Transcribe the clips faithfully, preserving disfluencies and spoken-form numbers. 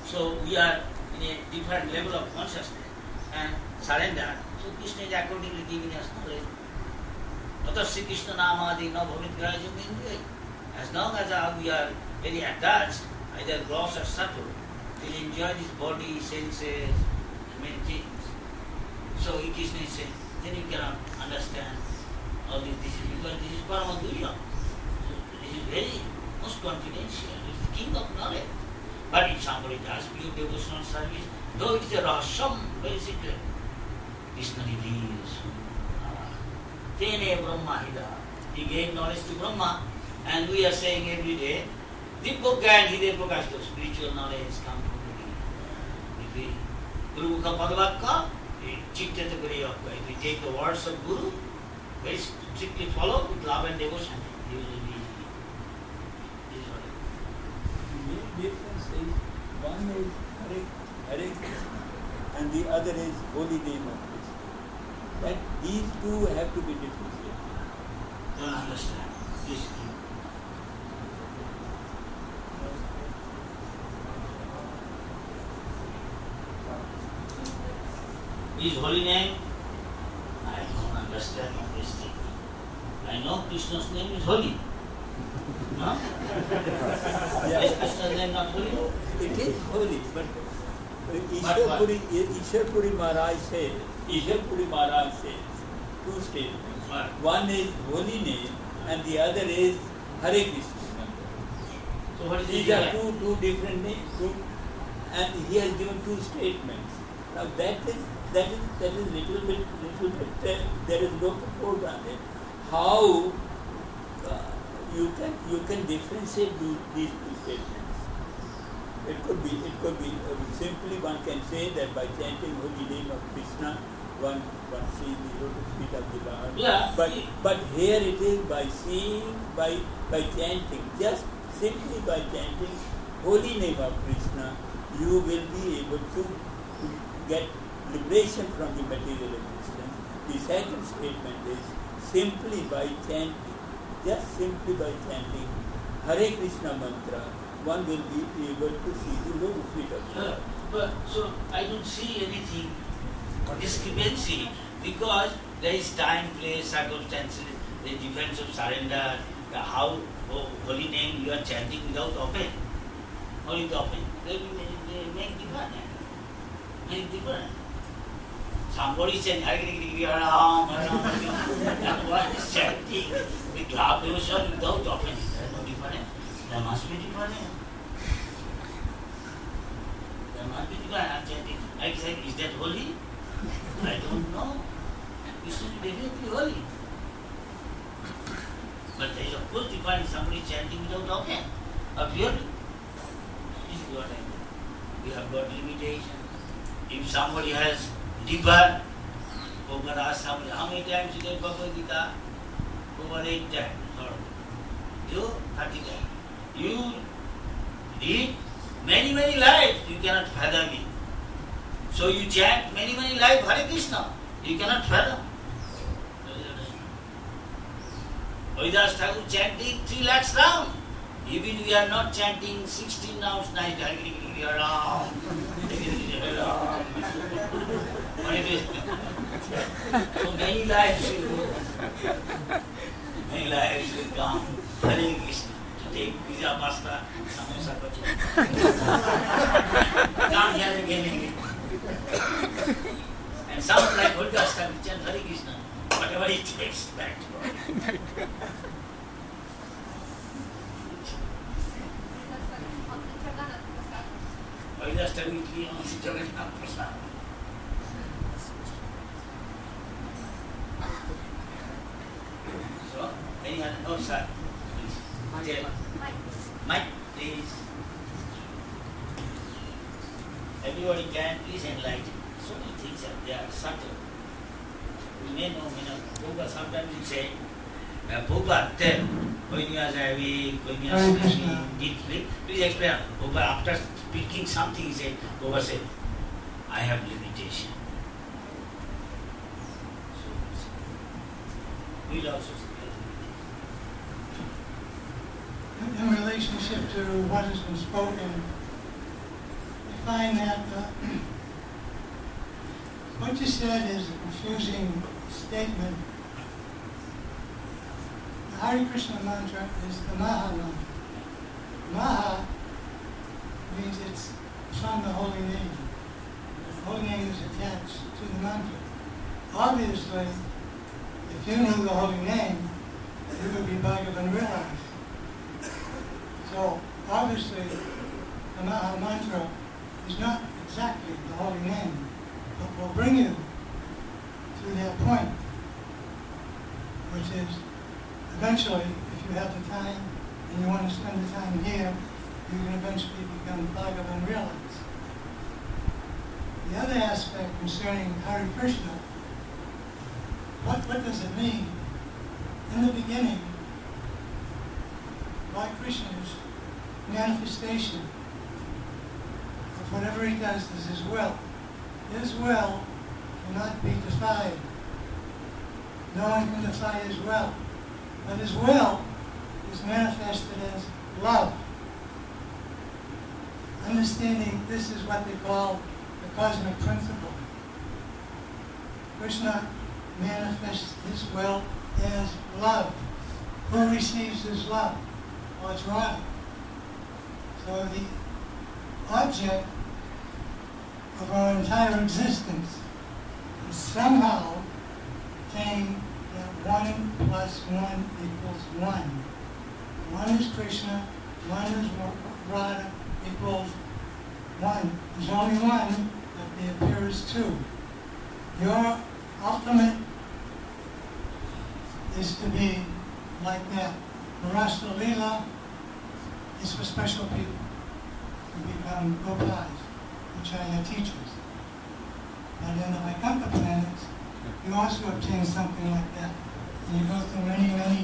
So we are in a different level of consciousness and surrender. So Krishna is accordingly giving us knowledge. Ata Sri Krishna Namadi na bhavit grajam indriya. As long as uh, we are very attached, either gross or subtle, we enjoy this body, senses, many things. So Krishna is saying, then you cannot understand all this. This is because this is Paramadurya. So this is very most confidential. It's the king of knowledge. But if somebody does pure devotional service, though it is a rahasam, very secret, Krishna reveals. Tene Brahma Hida. He gave knowledge to Brahma, and we are saying every day, Dibboka and Hide Prakash, the spiritual knowledge come from the Guru. Guru Mukha Padavakka, Chitta Guriyakka. If we take the words of Guru, very strictly follow with love and devotion, he will be. The main difference is one is Hare, Hare Krishna and the other is holy name of Krishna. That these two have to be differentiated. Don't understand this thing. His holy name, I don't understand this thing. I know Krishna's name is holy. No? Yeah. Is Krishna's name not holy? It is holy, but Ishwarpuri, Ishwarpuri Maharaj says, Ishwarpuri Maharaj says two statements. What? One is holy name and the other is Hare Krishna. So what is the These are difference? two, two different names, two, and he has given two statements. Now that is that is that is little bit little bit uh, there is no purport on it. How uh, you can you can differentiate these, these two statements? It could be it could be uh, simply one can say that by chanting holy name of Krishna, one one sees the lotus feet of the Lord. Yeah. But but here it is by seeing by by chanting, just simply by chanting holy name of Krishna, you will be able to get liberation from the material existence. The second statement is simply by chanting, just simply by chanting Hare Krishna mantra, one will be able to see the lotus feet of the Lord. Uh, but so I don't see anything discrepancy because there is time, place, circumstances, the difference of surrender, the how oh, holy name you are chanting without offense, or with offense. They, they make different. Make different. Somebody is saying Hare Krishna, Ram, Ram, and one is chanting with love devotion without offense. There is no difference. There must be difference. There must be difference. I'm chanting. I say, is that holy? I don't know. You should be definitely holy. But there is of course difference. Somebody chanting without offense. Appearly. This is what I mean. We have got limitation. If somebody has deeper, Prabhupada asked somebody, how many times you read Bhagavad Gita? Over eight times. Or you, thirty times. You read many, many lives, you cannot fathom it. So you chant many, many lives Hare Krishna, you cannot fathom. Haridas Thakur chanting three lakhs rounds. Even we are not chanting sixteen rounds night, Hare Krishna, Ram, Ram. So many lives will go. Many lives will come. Hare Krishna. To take pizza, pasta, samosa, kachori. Come here again. And sounds like Haridas Thakur chant Hare Krishna. Whatever it takes, back to God. Haridas Thakur is on Jagannath Prasad. So, any other? Oh, sir. Please. Mike. Mike, please. Everybody can please enlighten. So many things are there, subtle. We may know, may not. Prabhupada sometimes you say, uh, Prabhupada, tell, when you are having, when you are speaking deeply, please explain. Prabhupada, after speaking something, he said, Prabhupada said, I have limitation. So, we will also say, in, in relationship to what has been spoken, if find that uh, what you said is a confusing statement. The Hare Krishna mantra is the Maha mantra. Maha means it's from the holy name. The holy name is attached to the mantra. Obviously, if you knew the holy name, you would be Bhagavan realized. So, obviously, the Maha mantra is not exactly the holy name, but will bring you to that point, which is eventually, if you have the time and you want to spend the time here, you can eventually become Bhagavan realized. The other aspect concerning Hare Krishna, what, what does it mean? In the beginning, Lord Krishna's manifestation of whatever he does is his will. His will cannot be defied. No one can defy his will. But his will is manifested as love. Understanding this is what they call the cosmic principle. Krishna manifests his will as love. Who receives his love? Well, it's Radha. So the object of our entire existence is somehow saying that one plus one equals one. One is Krishna, one is Radha, equals one. There's only one that there appears two. Your ultimate is to be like that. The Rasa Leela is for special people to become Gopis, which are your teachers. But in the Vaikuntha planets, you also obtain something like that. And you go through many, many,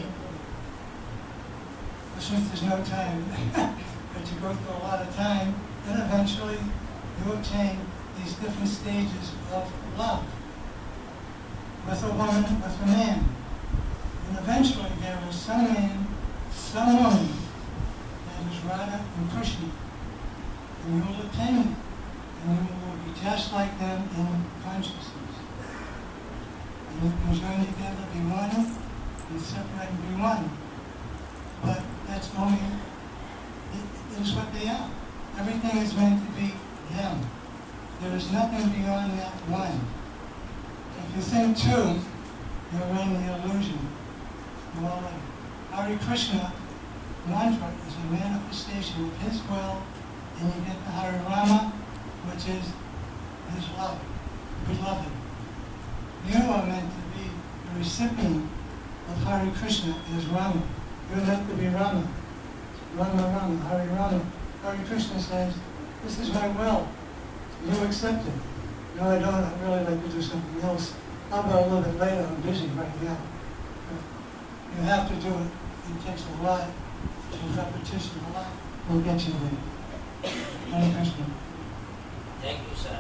since there's no time, but you go through a lot of time, and eventually you obtain these different stages of love with a woman, with a man. And eventually there is some man, some woman that is Radha and Krishna. And you will attain it. And you will be just like them in consciousness. And you can join together, be one, and separate and be one. But that's only, it, it is what they are. Everything is meant to be them. There is nothing beyond that one. If you think two, you're in the illusion. You're already. Hare Krishna mantra is a manifestation of his will, and you get the Hare Rama, which is his love, beloved. You are meant to be the recipient of Hare Krishna as Rama. You're meant to be Rama. Rama Rama, Hare Rama. Hare Krishna says, this is my will. You accept it. No, I don't. I'd really like to do something else. How about a little bit later? I'm busy right now. But you have to do it. It takes a lot. It's repetition. A lot will get you there. Hare Krishna. Thank you, sir.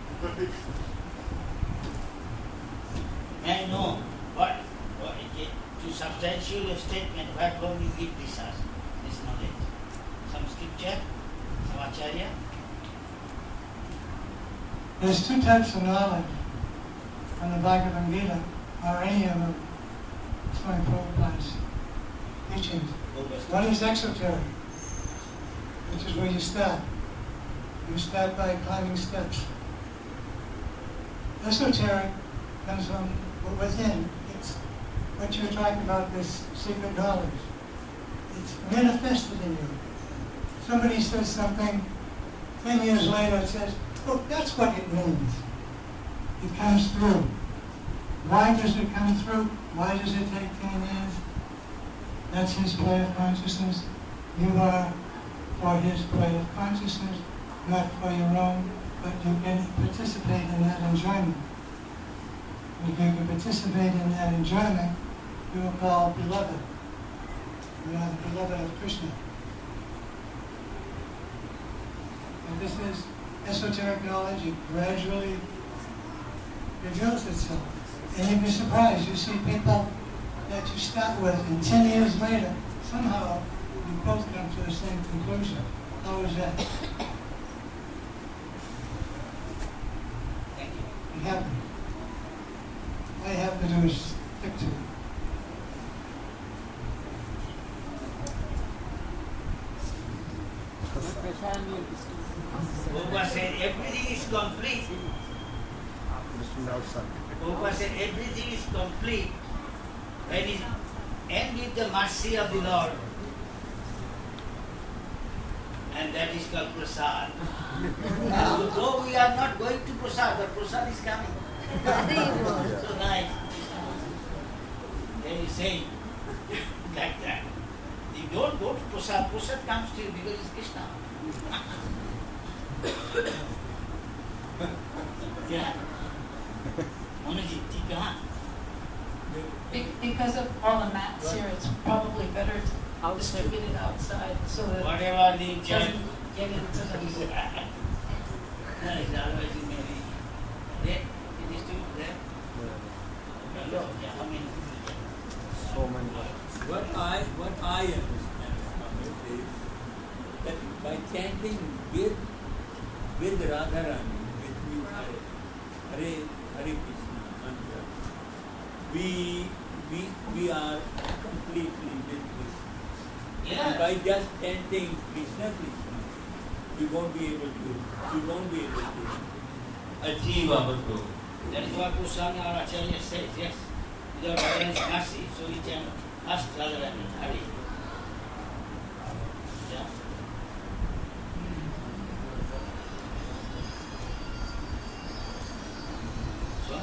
May I know what, what it is, to substantiate your statement, where from you get this, this knowledge? Some scripture? Some acharya? There's two types of knowledge from the Bhagavad Gita, or any of them, Swami Prabhupada's teachings. One is exoteric, which is where you start. You start by climbing steps. Esoteric comes from within. It's what you're talking about, this secret knowledge. It's manifested in you. Somebody says something, ten years later it says, oh, that's what it means. It comes through. Why does it come through? Why does it take ten years? That's his play of consciousness. You are for his play of consciousness, not for your own, but you can participate in that enjoyment. If you can participate in that enjoyment, you are called beloved. You are the beloved of Krishna. And this is esoteric knowledge. It gradually reveals itself. And you'd be surprised. You see people that you start with, and ten years later, somehow you both come to the same conclusion. How is that? happy. All you have to do is stick to it. Prabhupada said everything is complete. Prabhupada said everything is complete when it ends with the mercy of the Lord. And that is called prasad. So though we are not going to prasad, but prasad is coming. So nice. They say like that. You don't go to prasad, prasad comes to you because it's Krishna. Yeah. Monaji, tika. Be- Because of all the mats here, it's probably better to distribute it outside so that it Whatever the chant. doesn't get into the... Nice, otherwise you may be there. It is still there. Yeah, I mean, So many. What I what I understand from it is that by chanting with with Radharani, with you Hare, Hare Hare Krishna mantra, we we we are completely with Krishna. yeah. And by just chanting Krishna Krishna, we won't be able to we won't be able to achieve our goal. That is what Goswami our Acharya says, yes. Without Radharani's mercy, so we can ask Radharani, Hare. Yeah. So,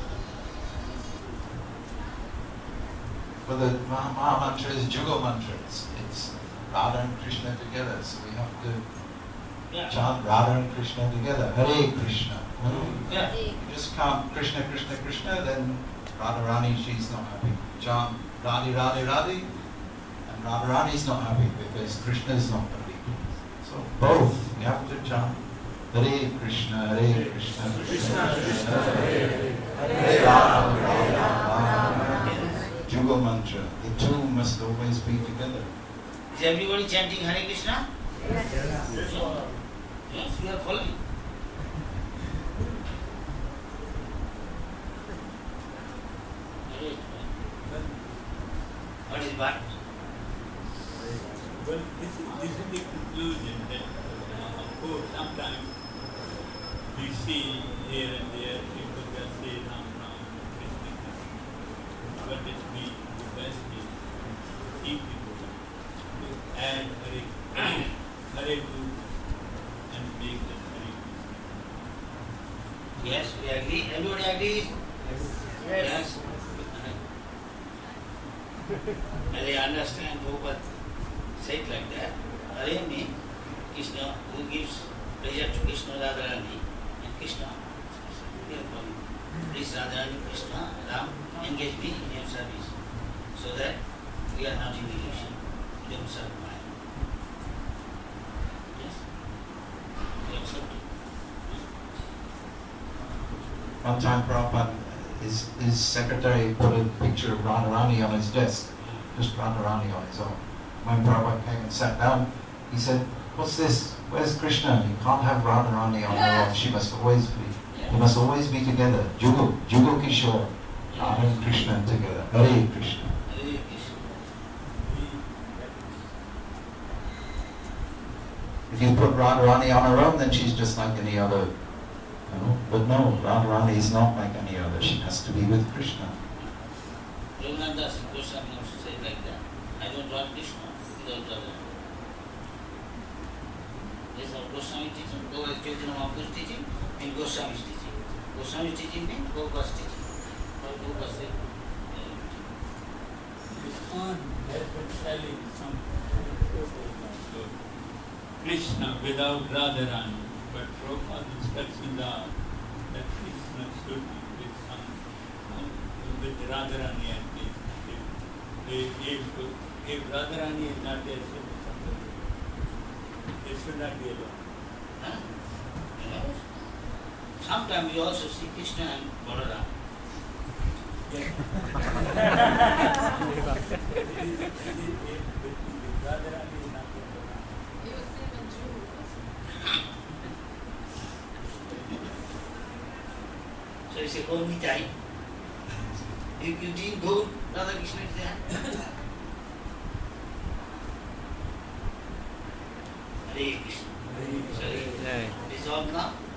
But the Maha Maha Mantra is Jugal Mantra. It's, it's Radha and Krishna together. So we have to yeah. chant Radha and Krishna together. Hare Krishna. Hmm? Yeah. You just count Krishna, Krishna, Krishna, then Radharani, she's not happy. Chant Radhe, Radhe, Radhe, and Radharani is not happy because Krishna is not happy. So both, you have to chant Hare Krishna, Hare Krishna, Krishna Krishna, Hare Hare, Hare Rama, Hare Rama. Jugal Mantra. The two must always be together. Is everybody chanting Hare Krishna? Yes. Yes, we are following. What is what? Well, this is, this is the conclusion that, uh, of course, sometimes we see here and there people just say Ram Ram, Krishna Krishna. But it be the best is to keep people to add Hare, Hare to and make them Hare Krishna. Yes, we agree. Everybody agrees? Yes. Yes. And they understand Prabhupada said like that. Hare means Krishna, who gives pleasure to Krishna Radharani, and Krishna, please Radharani, Krishna, Ram, engage me in your service, so that we are not in illusion. We don't serve Maya. Yes? We accept it. One time Prabhupada, his, his secretary put a picture of Radharani on his desk, just Radharani on his own. When Prabhupada came and sat down, he said, "What's this? Where's Krishna? You can't have Radharani on her own. She must always be, they must always be together. Jugal, Jugal Kishore, Radha and Krishna together. Hare Krishna." Hare Krishna. If you put Radharani on her own, then she's just like any other. You know? But no, Radharani is not like any other. She has to be with Krishna. Raghunath Das Goswami also said like that. I don't want Krishna without Radha. This is our Goswami teaching, Goswami Chaitanya Mahaprabhu's teaching, and Goswami's teaching. Goswami's teaching means Prabhupada's teaching. Or Prabhupada said, Ishan has been telling some so Krishna without Radharani, but Prabhupada's instructions are that Krishna should be with some, some with Radharani at least. If, if, if Radharani is not there, should be somebody. They should not be alone. huh? Yes. Sometimes we also see Krishna and Balaram. Yeah. If Radharani is not there, So you say only time. If you didn't go, Radha Krishna is there. Hare Krishna. Sorry. Resolved now.